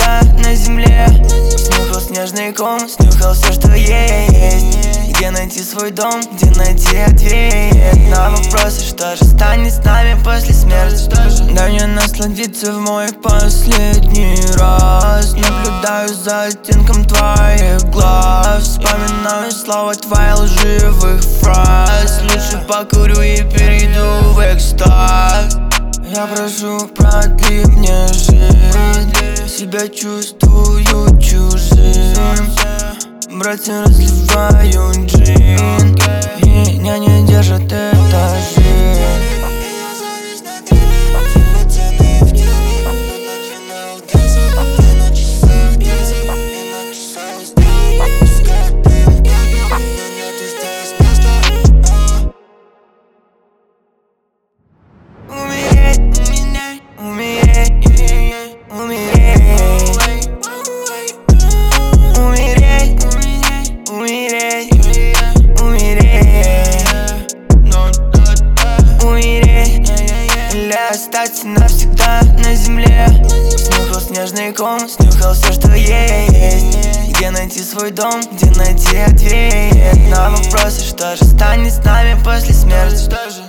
навсегда на земле. Снюхал снежный ком, снюхал все, что есть. Где найти свой дом, где найти ответ на вопросы, что же станет с нами после смерти. Дай мне насладиться в мой последний раз. Наблюдаю за оттенком твоих глаз, вспоминаю слова твоих лживых фраз. Лучше покурю и перейду в экстаз. Я прошу, продли мне жизнь, себя чувствую чужим. Братья разливают джин, меня не держит эта жизнь. Остаться навсегда на земле. Снюхал снежный ком, снюхал все, что есть. Где найти свой дом, где найти ответ на вопросы, что же станет с нами после смерти.